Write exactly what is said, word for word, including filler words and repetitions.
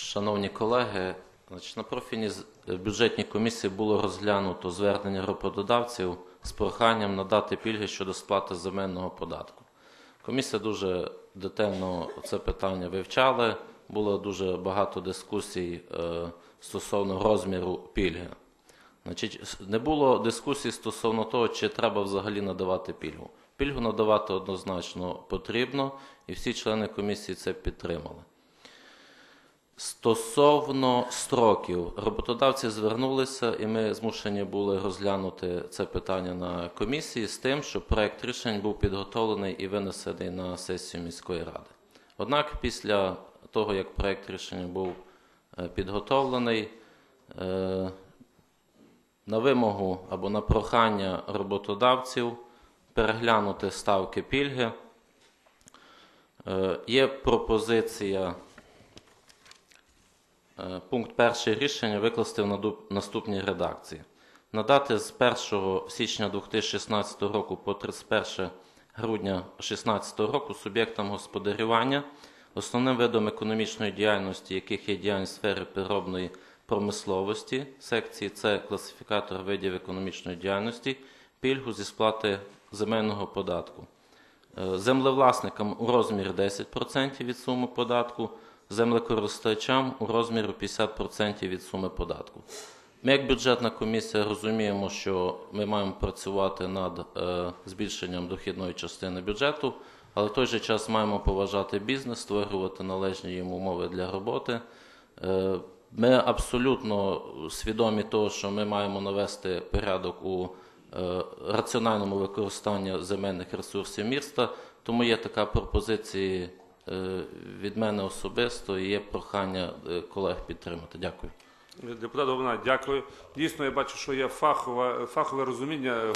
Шановні колеги, значить, на профільній бюджетній комісії було розглянуто звернення роботодавців з проханням надати пільги щодо сплати земельного податку. Комісія дуже детально це питання вивчала, було дуже багато дискусій е, стосовно розміру пільги. Значить, не було дискусій стосовно того, чи треба взагалі надавати пільгу. Пільгу надавати однозначно потрібно, і всі члени комісії це підтримали. Стосовно строків, роботодавці звернулися, і ми змушені були розглянути це питання на комісії з тим, щоб проект рішень був підготовлений і винесений на сесію міської ради. Однак після того, як проект рішення був підготовлений, на вимогу або на прохання роботодавців переглянути ставки пільги, є пропозиція пункт перший рішення викласти в наступній редакції. Надати з першого січня дві тисячі шістнадцятого року по тридцять перше грудня дві тисячі шістнадцятого року суб'єктам господарювання, основним видом економічної діяльності, яких є діяльність в сфері переробної промисловості, секції С класифікатор видів економічної діяльності, пільгу зі сплати земельного податку. Землевласникам у розмірі десять відсотків від суми податку, землекористувачам у розмірі п'ятдесят відсотків від суми податку. Ми, як бюджетна комісія, розуміємо, що ми маємо працювати над е, збільшенням дохідної частини бюджету, але в той же час маємо поважати бізнес, створювати належні йому умови для роботи. Е, ми абсолютно свідомі того, що ми маємо навести порядок у е, раціональному використанні земельних ресурсів міста, тому є така пропозиція від мене особисто і є прохання колег підтримати. Дякую. Депутат Головна, дякую. Дійсно, я бачу, що є фахове, фахове розуміння